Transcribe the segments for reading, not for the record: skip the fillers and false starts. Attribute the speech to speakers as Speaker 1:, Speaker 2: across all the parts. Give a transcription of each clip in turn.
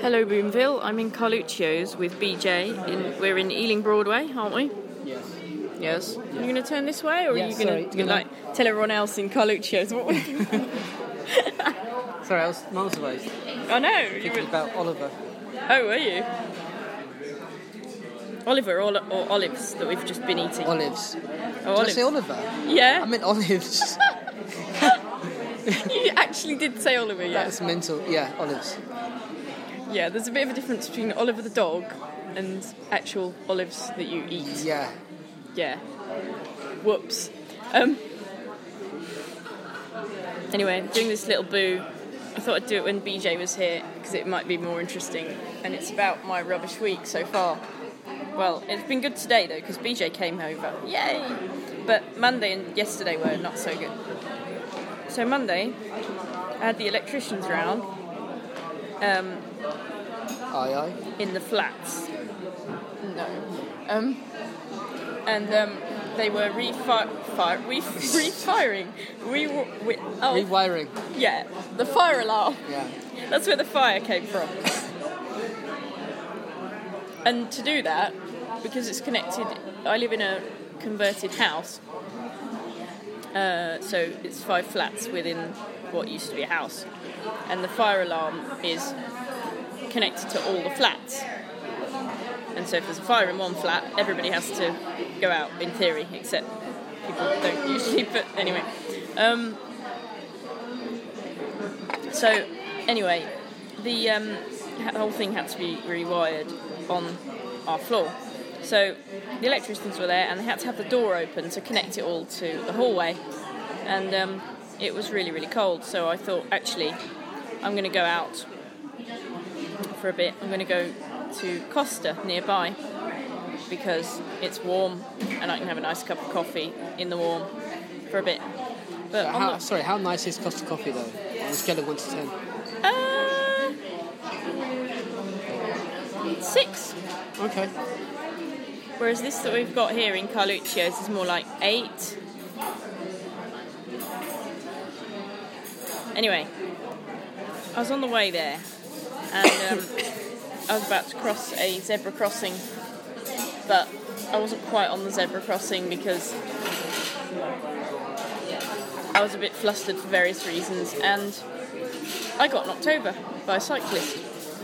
Speaker 1: Hello Boomville, I'm in Carluccio's with BJ. We're in Ealing Broadway, aren't we?
Speaker 2: Yes.
Speaker 1: Yes. Are you going to turn this way, or are you going to tell everyone else in Carluccio's what we're doing?
Speaker 2: Sorry, I was miles away.
Speaker 1: I know.
Speaker 2: Thinking about Oliver.
Speaker 1: Oh, were you? Oliver or olives that we've just been eating?
Speaker 2: Olives.
Speaker 1: Oh,
Speaker 2: Did
Speaker 1: olives.
Speaker 2: I say Oliver?
Speaker 1: Yeah.
Speaker 2: I meant olives.
Speaker 1: You actually did say Oliver, yeah.
Speaker 2: That's mental. Yeah, olives.
Speaker 1: Yeah, there's a bit of a difference between Oliver the dog and actual olives that you eat.
Speaker 2: Yeah.
Speaker 1: Yeah. Whoops. Anyway, doing this little boo. I thought I'd do it when BJ was here because it might be more interesting. And it's about my rubbish week so far. Well, it's been good today though because BJ came over. Yay! But Monday and yesterday were not so good. So Monday, I had the electricians round.
Speaker 2: Aye.
Speaker 1: In the flats. No. They were refiring.
Speaker 2: Rewiring.
Speaker 1: Yeah, the fire alarm.
Speaker 2: Yeah.
Speaker 1: That's where the fire came from. And to do that, because it's connected, I live in a converted house. So it's 5 flats within what used to be a house. And the fire alarm is connected to all the flats. And so if there's a fire in one flat, everybody has to go out, in theory, except people don't usually, but anyway. So, anyway, the whole thing had to be rewired on our floor. So, the electricians were there, and they had to have the door open to connect it all to the hallway. And it was really, really cold, so I thought, actually, I'm going to go out for a bit. I'm going to go to Costa nearby because it's warm and I can have a nice cup of coffee in the warm for a bit. But
Speaker 2: how nice is Costa coffee though? On a scale of 1 to 10.
Speaker 1: 6.
Speaker 2: Okay.
Speaker 1: Whereas this that we've got here in Carluccio's is more like 8. Anyway, I was on the way there and I was about to cross a zebra crossing, but I wasn't quite on the zebra crossing because I was a bit flustered for various reasons, and I got knocked over by a cyclist.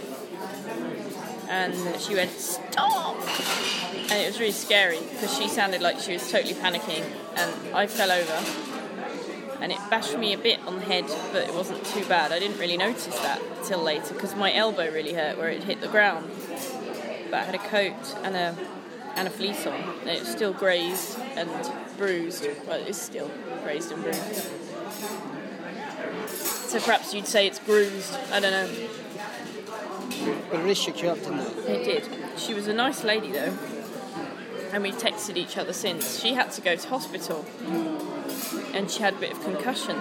Speaker 1: And she went, "Stop!" And it was really scary because she sounded like she was totally panicking, and I fell over. And it bashed me a bit on the head, but it wasn't too bad. I didn't really notice that till later because my elbow really hurt where it hit the ground. But I had a coat and a fleece on, and it was still grazed and bruised. Well, it is still grazed and bruised. So perhaps you'd say it's bruised. I don't know.
Speaker 2: But it really shook you up, didn't it?
Speaker 1: It did. She was a nice lady though, and we texted each other since. She had to go to hospital. And she had a bit of concussion.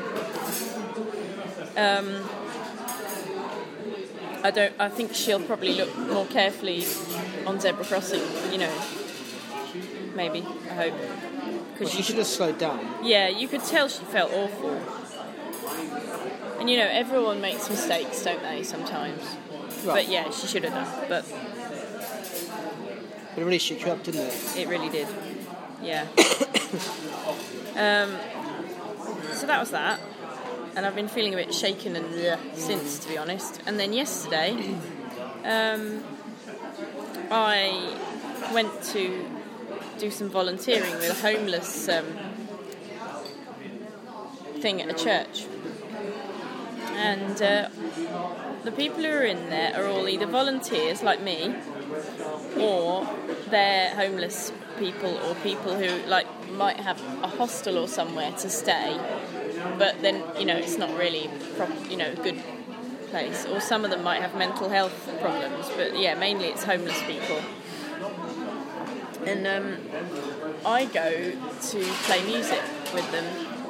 Speaker 1: I think she'll probably look more carefully on zebra crossing, maybe, I hope.
Speaker 2: She should have slowed down.
Speaker 1: Yeah, you could tell she felt awful. And everyone makes mistakes, don't they, sometimes? Right. But yeah, she should have done. But
Speaker 2: it really shook you up, didn't it?
Speaker 1: It really did. Yeah. So that was that, and I've been feeling a bit shaken and since, to be honest. And then yesterday, I went to do some volunteering with a homeless thing at a church. And the people who are in there are all either volunteers like me, or they're homeless people, or people who might have a hostel or somewhere to stay, but then it's not really a good place. Or some of them might have mental health problems, but yeah, mainly it's homeless people. And I go to play music with them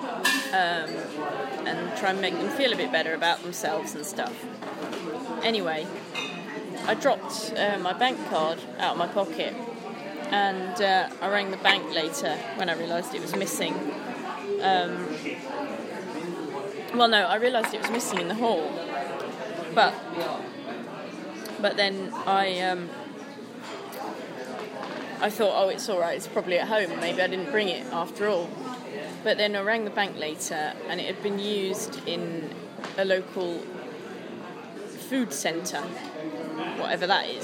Speaker 1: and try and make them feel a bit better about themselves and stuff. Anyway, I dropped my bank card out of my pocket, and I rang the bank later when I realised it was missing. I realised it was missing in the hall, but But then I thought, oh, it's all right. It's probably at home. Maybe I didn't bring it after all. But then I rang the bank later, and it had been used in a local food centre, whatever that is.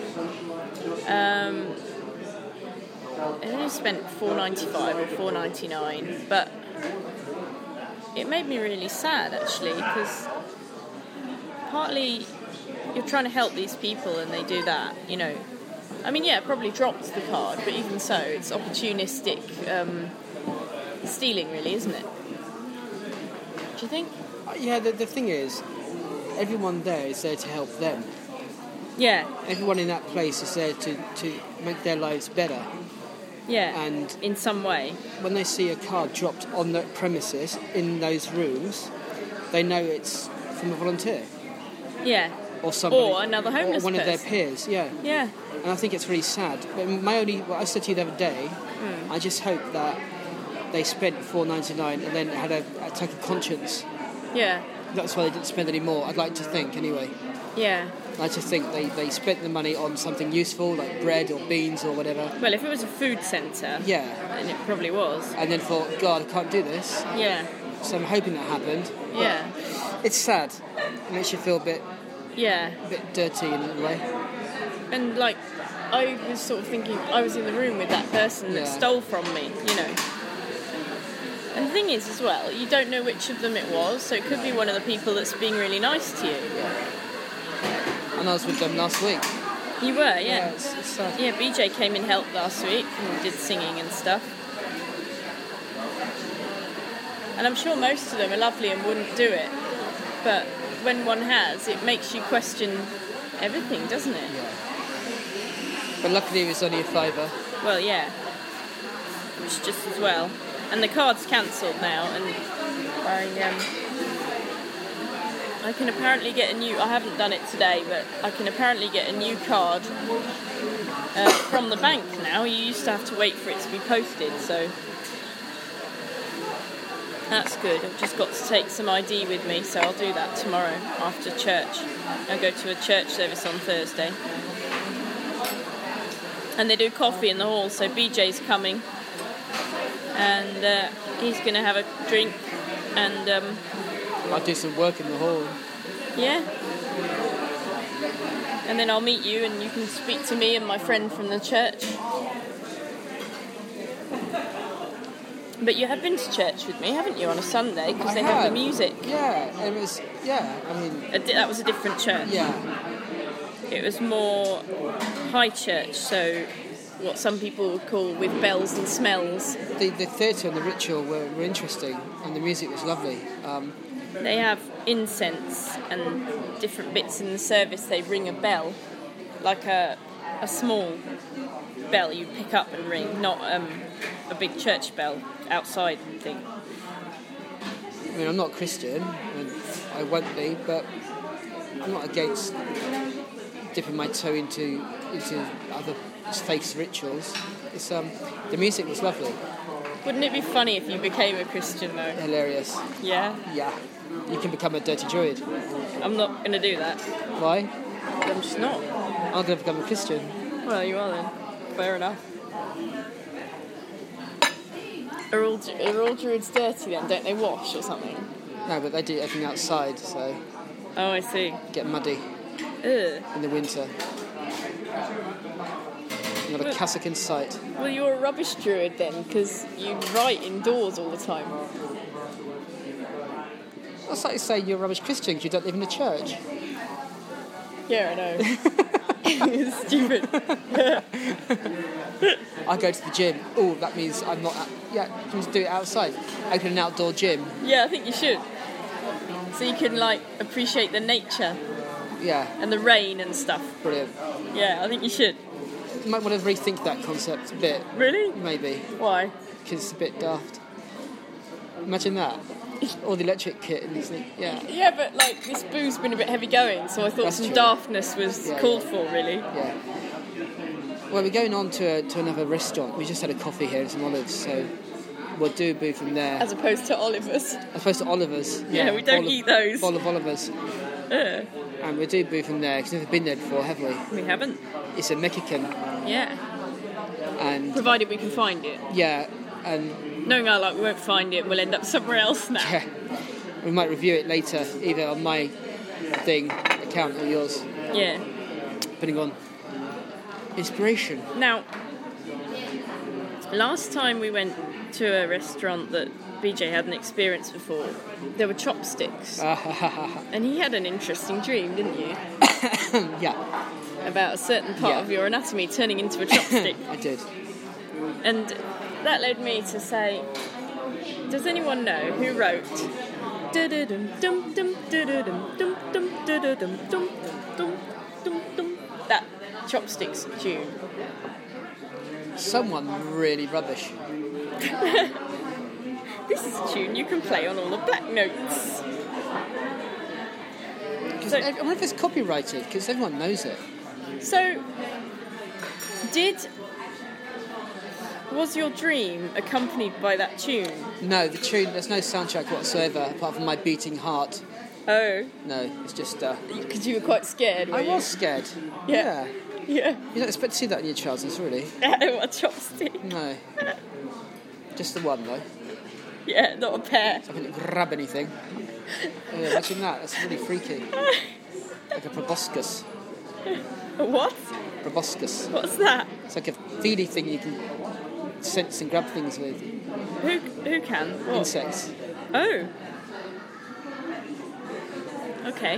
Speaker 1: I only spent $4.95 or $4.99, but it made me really sad actually, because partly you're trying to help these people and they do that, you know. I mean, yeah, it probably dropped the card, but even so, it's opportunistic stealing, really, isn't it? Do you think?
Speaker 2: Yeah, the thing is, everyone there is there to help them.
Speaker 1: Yeah.
Speaker 2: Everyone in that place is there to make their lives better.
Speaker 1: Yeah,
Speaker 2: and
Speaker 1: in some way.
Speaker 2: When they see a card dropped on the premises, in those rooms, they know it's from a volunteer.
Speaker 1: Yeah.
Speaker 2: Or somebody,
Speaker 1: or another homeless
Speaker 2: or one
Speaker 1: person.
Speaker 2: of their peers, yeah.
Speaker 1: Yeah.
Speaker 2: And I think it's really sad. But what I said to you the other day, I just hope that they spent $4.99 and then had a attack of conscience.
Speaker 1: Yeah.
Speaker 2: That's why they didn't spend any more, I'd like to think, anyway.
Speaker 1: Yeah.
Speaker 2: I like to think they spent the money on something useful, like bread or beans or whatever.
Speaker 1: Well, if it was a food centre,
Speaker 2: yeah,
Speaker 1: and it probably was.
Speaker 2: And then thought, God, I can't do this.
Speaker 1: Yeah.
Speaker 2: So I'm hoping that happened.
Speaker 1: Yeah.
Speaker 2: It's sad. It makes you feel a bit dirty in a way.
Speaker 1: And like, I was sort of thinking, I was in the room with that person that stole from me, you know. And the thing is, as well, you don't know which of them it was, so it could be one of the people that's being really nice to you.
Speaker 2: Yeah. And I was with them last week.
Speaker 1: You were, yeah.
Speaker 2: Yeah, it's sad.
Speaker 1: Yeah, BJ came and helped last week and did singing and stuff. And I'm sure most of them are lovely and wouldn't do it. But when one has, it makes you question everything, doesn't it?
Speaker 2: Yeah. But luckily it was only a £5.
Speaker 1: Well, yeah. Which just as well. And the card's cancelled now, and I can apparently get a new... I haven't done it today, but I can apparently get a new card from the bank now. You used to have to wait for it to be posted, so that's good. I've just got to take some ID with me, so I'll do that tomorrow after church. I'll go to a church service on Thursday. And they do coffee in the hall, so BJ's coming. And he's going to have a drink, and
Speaker 2: I'll do some work in the hall.
Speaker 1: Yeah. And then I'll meet you, and you can speak to me and my friend from the church. But you have been to church with me, haven't you, on a Sunday? Because they have the music.
Speaker 2: Yeah, it was. Yeah, I mean,
Speaker 1: that was a different church.
Speaker 2: Yeah.
Speaker 1: It was more high church, so what some people would call with bells and smells.
Speaker 2: The theatre and the ritual were interesting, and the music was lovely.
Speaker 1: They have incense and different bits in the service. They ring a bell, like a small bell you pick up and ring, not a big church bell outside thing.
Speaker 2: I mean, I'm not Christian, and I won't be, but I'm not against dipping my toe into other faith rituals. It's the music was lovely.
Speaker 1: Wouldn't it be funny if you became a Christian though?
Speaker 2: Hilarious.
Speaker 1: Yeah?
Speaker 2: Yeah. You can become a dirty druid. I'm
Speaker 1: not going to do that.
Speaker 2: Why?
Speaker 1: I'm just not.
Speaker 2: I'm going to become a Christian.
Speaker 1: Well, you are then. Fair enough. Are all druids dirty then? Don't they wash or something?
Speaker 2: No, but they do everything outside, so...
Speaker 1: Oh, I see.
Speaker 2: Get muddy.
Speaker 1: Ugh.
Speaker 2: In the winter. Not a cassock in sight.
Speaker 1: Well, you're a rubbish druid then, because you write indoors all the time.
Speaker 2: That's like you say you're a rubbish Christian because you don't live in a church.
Speaker 1: Yeah, I know. It's stupid.
Speaker 2: I go to the gym. Oh, that means I'm not... Yeah, you can do it outside. Open an outdoor gym.
Speaker 1: Yeah, I think you should. So you can, appreciate the nature.
Speaker 2: Yeah.
Speaker 1: And the rain and stuff.
Speaker 2: Brilliant.
Speaker 1: Yeah, I think you should.
Speaker 2: You might want to rethink that concept a bit.
Speaker 1: Really?
Speaker 2: Maybe.
Speaker 1: Why?
Speaker 2: Because it's a bit daft. Imagine that. All the electric kit and this thing. Yeah.
Speaker 1: Yeah, but this boo's been a bit heavy going, so I thought some daftness was called for, really.
Speaker 2: Yeah. Well, we're going on to another restaurant. We just had a coffee here and some olives, so we'll do a boo from there.
Speaker 1: As opposed to Oliver's.
Speaker 2: As opposed to Oliver's.
Speaker 1: Yeah, we don't eat those.
Speaker 2: Bowl of Oliver's. And we'll do Boo from there, because we've never been there before, have we?
Speaker 1: We haven't.
Speaker 2: It's a Mexican.
Speaker 1: Yeah.
Speaker 2: And
Speaker 1: Provided we can find it.
Speaker 2: yeah, and
Speaker 1: Knowing our luck, we won't find it. We'll end up somewhere else now.
Speaker 2: yeah, we might review it later, either on my account or yours,
Speaker 1: Yeah.
Speaker 2: depending on inspiration.
Speaker 1: Now, last time we went to a restaurant that BJ hadn't experienced before, there were chopsticks. And he had an interesting dream, didn't you?
Speaker 2: Yeah,
Speaker 1: About a certain part
Speaker 2: Yeah.
Speaker 1: of your anatomy turning into a chopstick.
Speaker 2: I did.
Speaker 1: And that led me to say, does anyone know who wrote that chopsticks tune?
Speaker 2: Someone really rubbish.
Speaker 1: This is a tune you can play on all the black notes. So,
Speaker 2: I wonder if it's copyrighted, because everyone knows it.
Speaker 1: so was your dream accompanied by that tune?
Speaker 2: No, the tune, there's no soundtrack whatsoever, apart from my beating heart.
Speaker 1: Oh,
Speaker 2: No, it's just...
Speaker 1: because you were quite scared, were
Speaker 2: I
Speaker 1: you?
Speaker 2: was scared.
Speaker 1: Yeah. Yeah.
Speaker 2: You don't expect to see that in your trousers, really.
Speaker 1: What a chopstick.
Speaker 2: No. Just the one, though.
Speaker 1: Yeah, not a pair.
Speaker 2: So I couldn't grab anything. Yeah, imagine that. That's really freaky. Like a proboscis.
Speaker 1: A what?
Speaker 2: Proboscis.
Speaker 1: What's that?
Speaker 2: It's like a feely thing you can sense and grab things with.
Speaker 1: Who can? What?
Speaker 2: Insects.
Speaker 1: Oh. Okay.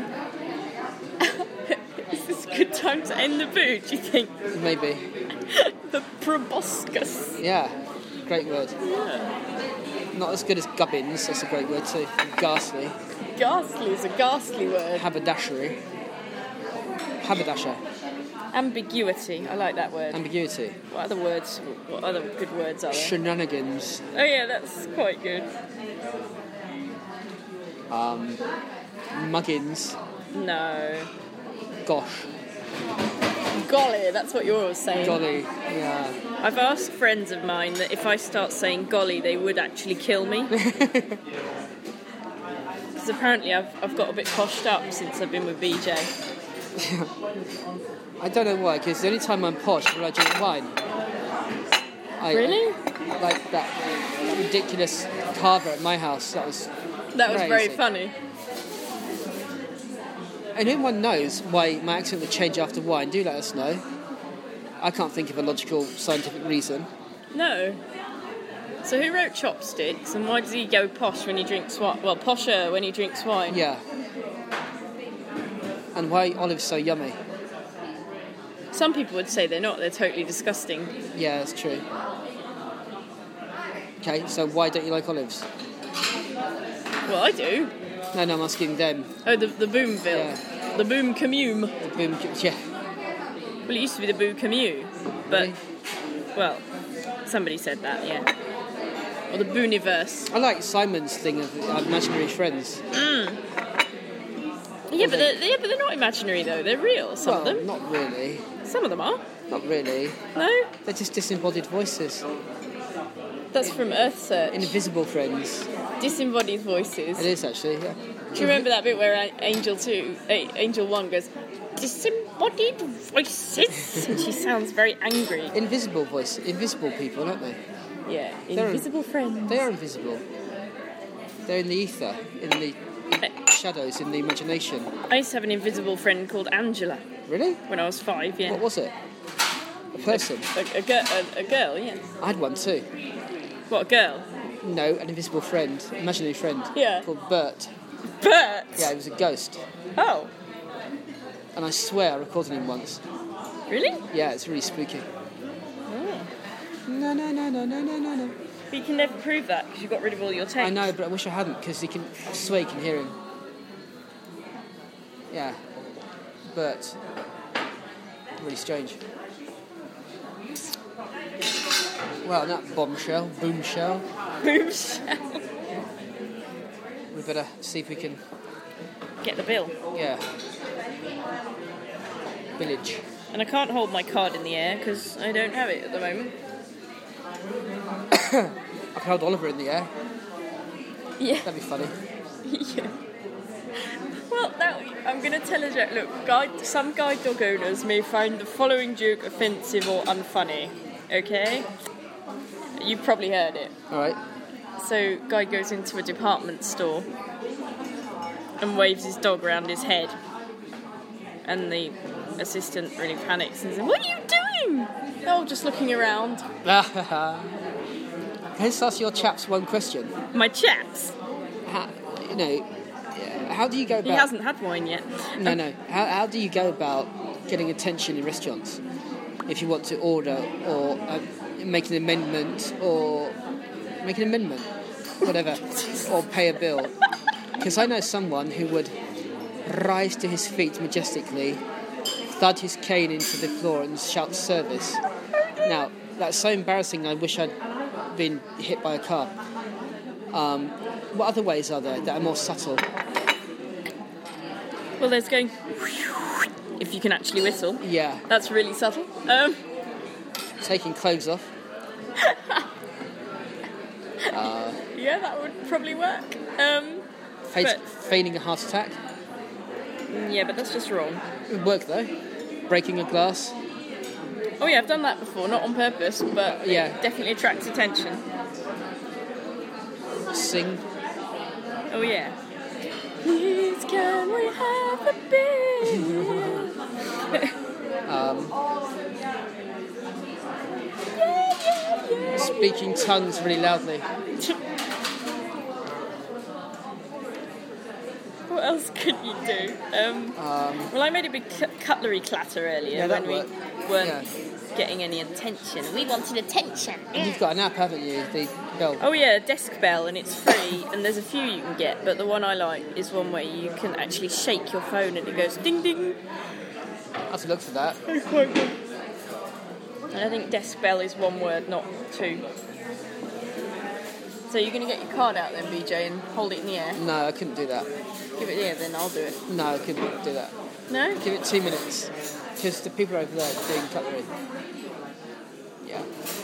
Speaker 1: Is this a good time to end the boo, do you think?
Speaker 2: Maybe.
Speaker 1: The proboscis.
Speaker 2: Yeah. Great word.
Speaker 1: Yeah.
Speaker 2: Not as good as gubbins. That's a great word too. Ghastly.
Speaker 1: Ghastly is a ghastly word.
Speaker 2: Haberdashery. Haberdasher.
Speaker 1: Ambiguity. I like that word.
Speaker 2: Ambiguity.
Speaker 1: What other words? What other good words are there?
Speaker 2: Shenanigans.
Speaker 1: Oh yeah, that's quite good.
Speaker 2: Muggins.
Speaker 1: No.
Speaker 2: Gosh.
Speaker 1: Golly, that's what you're always saying.
Speaker 2: Golly. Yeah.
Speaker 1: I've asked friends of mine that if I start saying golly, they would actually kill me. Because apparently I've got a bit poshed up since I've been with BJ.
Speaker 2: I don't know why, because the only time I'm posh when I drink wine.
Speaker 1: Really?
Speaker 2: Like that ridiculous carver at my house. That was
Speaker 1: Very
Speaker 2: crazy.
Speaker 1: funny.
Speaker 2: And anyone knows why my accent would change after wine, do let us know. I can't think of a logical, scientific reason.
Speaker 1: No. So who wrote Chopsticks, and why does he go posh when he drinks wine? Well, posher when he drinks wine.
Speaker 2: Yeah. And why olives so yummy?
Speaker 1: Some people would say they're not. They're totally disgusting.
Speaker 2: Yeah, that's true. Okay, so why don't you like olives?
Speaker 1: Well, I do.
Speaker 2: No, I'm asking them.
Speaker 1: Oh, the Boomville.
Speaker 2: Yeah.
Speaker 1: The Boom Commune.
Speaker 2: The boom, yeah.
Speaker 1: Well, it used to be the Boo Commune. But,
Speaker 2: Really?
Speaker 1: well, somebody said that, yeah. Or the Booniverse.
Speaker 2: I like Simon's thing of imaginary friends.
Speaker 1: Yeah, but they're not imaginary, though. They're real, some of
Speaker 2: Well,
Speaker 1: them.
Speaker 2: not really.
Speaker 1: Some of them are.
Speaker 2: Not really.
Speaker 1: No?
Speaker 2: They're just disembodied voices.
Speaker 1: That's from Earthsearch.
Speaker 2: Invisible friends.
Speaker 1: Disembodied voices.
Speaker 2: It is actually, yeah.
Speaker 1: Do you remember that bit where Angel 1 goes, disembodied voices? And she sounds very angry.
Speaker 2: Invisible people, aren't they?
Speaker 1: Yeah,
Speaker 2: They're-
Speaker 1: invisible friends.
Speaker 2: They are invisible. They're in the ether, in the shadows, in the imagination.
Speaker 1: I used to have an invisible friend called Angela
Speaker 2: Really?
Speaker 1: when I was 5, yeah.
Speaker 2: What was it? A person?
Speaker 1: A girl, yeah.
Speaker 2: I had one too.
Speaker 1: What, a girl?
Speaker 2: No, an invisible friend, imaginary friend.
Speaker 1: Yeah.
Speaker 2: Called Bert.
Speaker 1: Bert!
Speaker 2: Yeah, he was a ghost.
Speaker 1: Oh,
Speaker 2: And I swear I recorded him once.
Speaker 1: really?
Speaker 2: Yeah, it's really spooky.
Speaker 1: Oh.
Speaker 2: No.
Speaker 1: But you can never prove that because you got rid of all your tapes.
Speaker 2: I know, but I wish I hadn't, because I swear you can hear him. Yeah. Bert. Really strange. Well, that bombshell, boomshell,
Speaker 1: Boomshell.
Speaker 2: we better see if we can,
Speaker 1: Get the bill.
Speaker 2: yeah. Village.
Speaker 1: And I can't hold my card in the air because I don't have it at the moment.
Speaker 2: I've held Oliver in the air.
Speaker 1: Yeah.
Speaker 2: That'd be funny.
Speaker 1: Yeah. Well, I'm going to tell a joke. Look, some guide dog owners may find the following joke offensive or unfunny. Okay? You've probably heard it.
Speaker 2: All right.
Speaker 1: So, guy goes into a department store and waves his dog around his head. And the assistant really panics and says, "What are you doing?" "Oh, just looking around."
Speaker 2: Can I just ask your chaps one question?
Speaker 1: My chaps.
Speaker 2: How do you go about...
Speaker 1: He hasn't had wine yet.
Speaker 2: No. How do you go about getting attention in restaurants? If you want to order or make an amendment whatever, or pay a bill. Because I know someone who would rise to his feet majestically, thud his cane into the floor and shout service. Now, that's so embarrassing, I wish I'd been hit by a car. What other ways are there that are more subtle?
Speaker 1: Well, there's going... if you can actually whistle.
Speaker 2: Yeah.
Speaker 1: That's really subtle.
Speaker 2: Taking clothes off.
Speaker 1: Yeah, that would probably work.
Speaker 2: Feigning a heart attack.
Speaker 1: Yeah, but that's just wrong.
Speaker 2: It would work though. Breaking a glass.
Speaker 1: Oh yeah, I've done that before, not on purpose, but
Speaker 2: Yeah.
Speaker 1: it definitely attracts attention.
Speaker 2: Sing.
Speaker 1: Oh yeah. Please can we have a beer?
Speaker 2: Speaking tongues really loudly.
Speaker 1: What else could you do? Well, I made a big cutlery clatter earlier
Speaker 2: Yeah, that
Speaker 1: when we
Speaker 2: worked.
Speaker 1: weren't getting any attention. We wanted attention.
Speaker 2: And you've got an app, haven't you? The bell.
Speaker 1: Oh yeah, Desk Bell, and it's free, and there's a few you can get, but the one I like is one where you can actually shake your phone and it goes ding ding.
Speaker 2: I have to look for that.
Speaker 1: It's quite good. And I think Desk Bell is one word, not two. So you're going to get your card out then, BJ, and hold it in the air?
Speaker 2: No, I couldn't do that.
Speaker 1: Give it here, then I'll do it.
Speaker 2: No, I couldn't do that.
Speaker 1: No?
Speaker 2: Give it 2 minutes. Because the people over there doing cutlery. Yeah.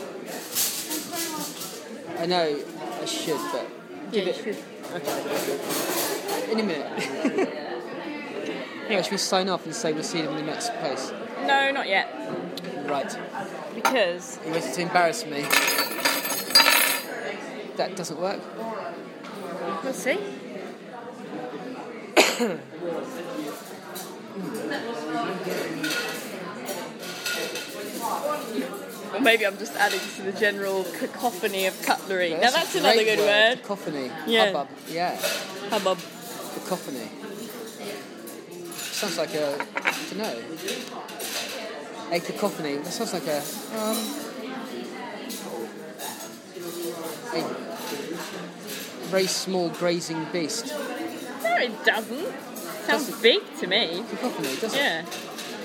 Speaker 2: I know I should, but give it...
Speaker 1: Should.
Speaker 2: Okay. In a minute. Should we sign off and say we'll see them in the next place?
Speaker 1: No, not yet.
Speaker 2: Right.
Speaker 1: Because...
Speaker 2: You wanted to embarrass me. That doesn't work.
Speaker 1: We'll see. Or maybe I'm just adding to the general cacophony of cutlery. Now that's another good word.
Speaker 2: Cacophony.
Speaker 1: Yeah.
Speaker 2: Hubbub. Yeah.
Speaker 1: Hubbub.
Speaker 2: Cacophony. Sounds like a... I don't know. A cacophony. That sounds like a very small grazing beast.
Speaker 1: No, it doesn't. Sounds big to me.
Speaker 2: Cacophony, doesn't it?
Speaker 1: Yeah.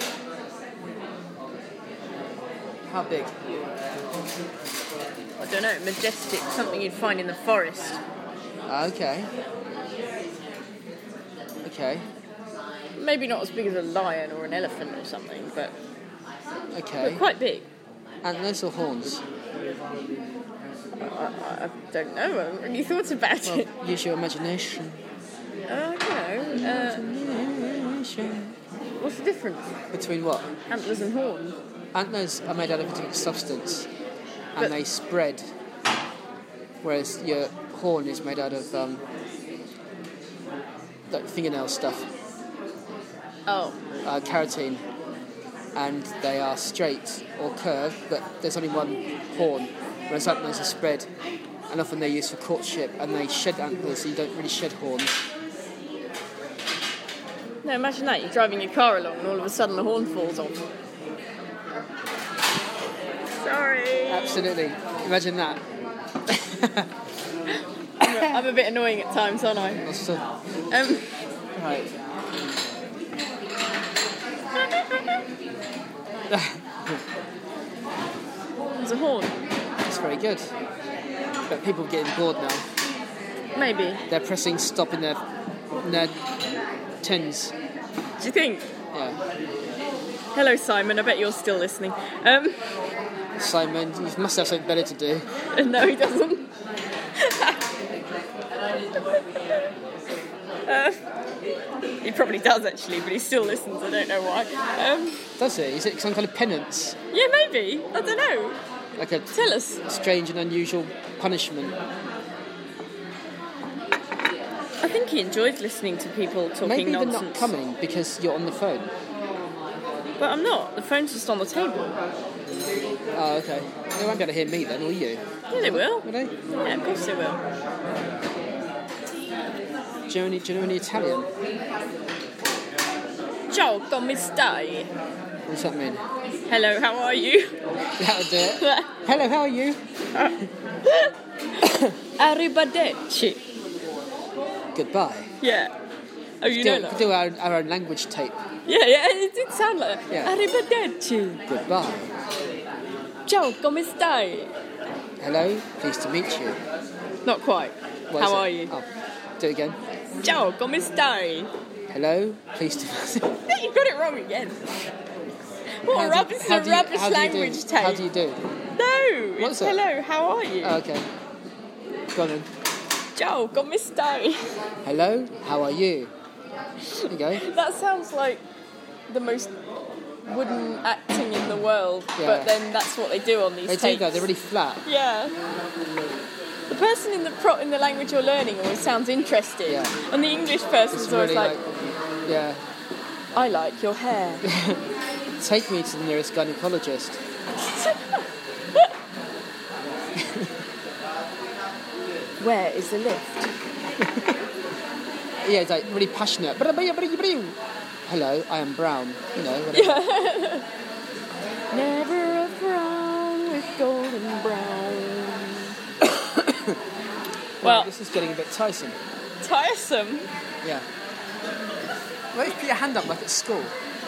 Speaker 2: How big?
Speaker 1: I don't know, majestic, something you'd find in the forest.
Speaker 2: Okay. Okay.
Speaker 1: Maybe not as big as a lion or an elephant or something, but
Speaker 2: Okay.
Speaker 1: quite big.
Speaker 2: Antlers or horns?
Speaker 1: I don't know, I haven't really thought about
Speaker 2: Well,
Speaker 1: it.
Speaker 2: use your imagination.
Speaker 1: What's the difference?
Speaker 2: Between what?
Speaker 1: Antlers and horns?
Speaker 2: Antlers are made out of a particular substance, and
Speaker 1: But-
Speaker 2: they spread, whereas your horn is made out of like fingernail stuff,
Speaker 1: Oh,
Speaker 2: keratin, and they are straight or curved, but there's only one horn, whereas antlers are spread, and often they're used for courtship, and they shed antlers, so you don't really shed horns.
Speaker 1: no, imagine that, you're driving your car along and all of a sudden the horn falls off. Sorry.
Speaker 2: Absolutely. Imagine that.
Speaker 1: I'm a bit annoying at times, aren't I?
Speaker 2: Also, right.
Speaker 1: There's a horn.
Speaker 2: That's very good. But people are getting bored now.
Speaker 1: Maybe.
Speaker 2: They're pressing stop in their tens.
Speaker 1: Do you think?
Speaker 2: Yeah.
Speaker 1: Hello, Simon. I bet you're still listening.
Speaker 2: Simon, you must have something better to do.
Speaker 1: No, he doesn't. He probably does, actually, but he still listens. I don't know why.
Speaker 2: Does he? Is it some kind of penance?
Speaker 1: Yeah, maybe. I don't know.
Speaker 2: Like a
Speaker 1: Tell us.
Speaker 2: strange and unusual punishment?
Speaker 1: I think he enjoys listening to people talking
Speaker 2: Maybe
Speaker 1: nonsense.
Speaker 2: they're not coming because you're on the phone.
Speaker 1: But I'm not. The phone's just on the table.
Speaker 2: Oh, okay. They won't be able to hear me then, will you?
Speaker 1: Yeah, they will.
Speaker 2: Will they?
Speaker 1: Yeah, of course they will.
Speaker 2: Do you know any Italian?
Speaker 1: Ciao, come stai?
Speaker 2: What does that mean?
Speaker 1: Hello, how are you?
Speaker 2: That'll do it. Hello, how are you?
Speaker 1: Arrivederci.
Speaker 2: Goodbye.
Speaker 1: Yeah. Oh, you know that?
Speaker 2: Could do our own language tape.
Speaker 1: Yeah, it did sound like that.
Speaker 2: Yeah.
Speaker 1: Arrivederci.
Speaker 2: Goodbye.
Speaker 1: Ciao, come stai?
Speaker 2: Hello, pleased to meet you.
Speaker 1: Not quite.
Speaker 2: What is
Speaker 1: How
Speaker 2: it?
Speaker 1: are you?
Speaker 2: Oh, do it again.
Speaker 1: Ciao, come stai?
Speaker 2: Hello, pleased to
Speaker 1: You got it wrong again. What a rubbish language tape.
Speaker 2: How do you do?
Speaker 1: No,
Speaker 2: What's
Speaker 1: it's
Speaker 2: it?
Speaker 1: hello, how are you?
Speaker 2: Oh, okay. Go on then.
Speaker 1: Ciao, come stai?
Speaker 2: Hello, how are you? There you go.
Speaker 1: That sounds like the most wooden acting in the world,
Speaker 2: Yeah.
Speaker 1: but then that's what they do on these
Speaker 2: They
Speaker 1: tapes.
Speaker 2: do though, they're really flat.
Speaker 1: Yeah. The person in the language you're learning always sounds interested,
Speaker 2: Yeah.
Speaker 1: and the English person's
Speaker 2: It's
Speaker 1: always
Speaker 2: really
Speaker 1: like,
Speaker 2: yeah.
Speaker 1: I like your hair.
Speaker 2: Take me to the nearest gynecologist.
Speaker 1: Where is the lift?
Speaker 2: Yeah, it's like really passionate. Hello, I am Brown. You know, whatever.
Speaker 1: Yeah. Never a frown with golden brown. Well,
Speaker 2: This is getting a bit tiresome.
Speaker 1: tiresome.
Speaker 2: Yeah. Why don't you put your hand up like at school?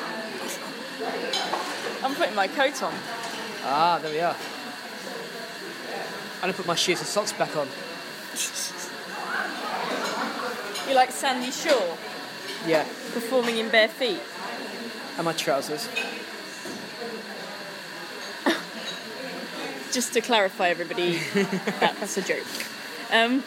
Speaker 1: I'm putting my coat on.
Speaker 2: Ah, there we are. I'm going to put my shoes and socks back on.
Speaker 1: You're like Sandy Shaw,
Speaker 2: Yeah,
Speaker 1: performing in bare feet.
Speaker 2: and my trousers.
Speaker 1: Just to clarify, everybody, that's a joke.
Speaker 2: Yeah,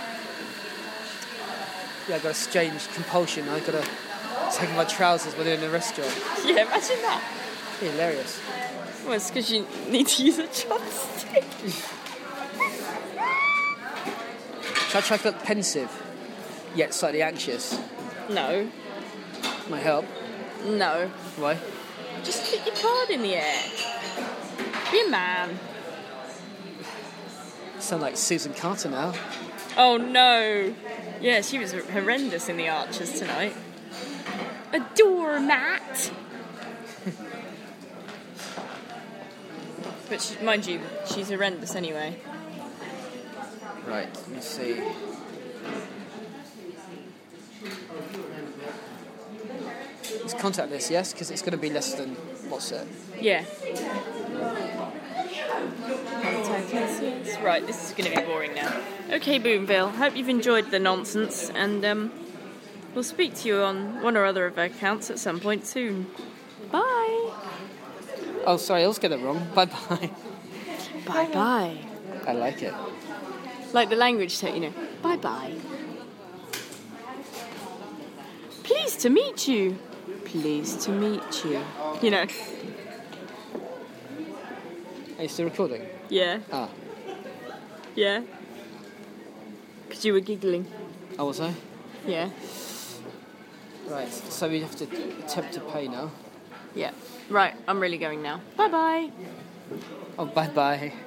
Speaker 2: I've got a strange compulsion. I've got to take my trousers when they're in a restaurant.
Speaker 1: Yeah, imagine that.
Speaker 2: Hilarious.
Speaker 1: Well, it's because you need to use a chopstick.
Speaker 2: Should I try to look pensive, yet slightly anxious?
Speaker 1: No.
Speaker 2: Might help.
Speaker 1: No.
Speaker 2: Why?
Speaker 1: Just stick your card in the air. Be a man.
Speaker 2: Sound like Susan Carter now.
Speaker 1: Oh, no. Yeah, she was horrendous in The Archers tonight. A doormat. But mind you, she's horrendous anyway.
Speaker 2: Right, let me see. It's contact this, yes? Because it's going to be less than, what's it?
Speaker 1: Yeah. Right, this is going to be boring now. Okay, Boomville, hope you've enjoyed the nonsense, and we'll speak to you on one or other of our accounts at some point soon. Bye!
Speaker 2: Oh, sorry, I was getting it wrong. Bye-bye.
Speaker 1: Bye-bye.
Speaker 2: I like it.
Speaker 1: Like the language tape, you know. Bye-bye. Pleased to meet you. Pleased to meet you. You know.
Speaker 2: Are you still recording?
Speaker 1: Yeah.
Speaker 2: Ah.
Speaker 1: Yeah. Because you were giggling.
Speaker 2: Oh, was I?
Speaker 1: Yeah.
Speaker 2: Right, so we have to attempt to pay now.
Speaker 1: Yeah. Right, I'm really going now. Bye-bye.
Speaker 2: Oh, bye-bye.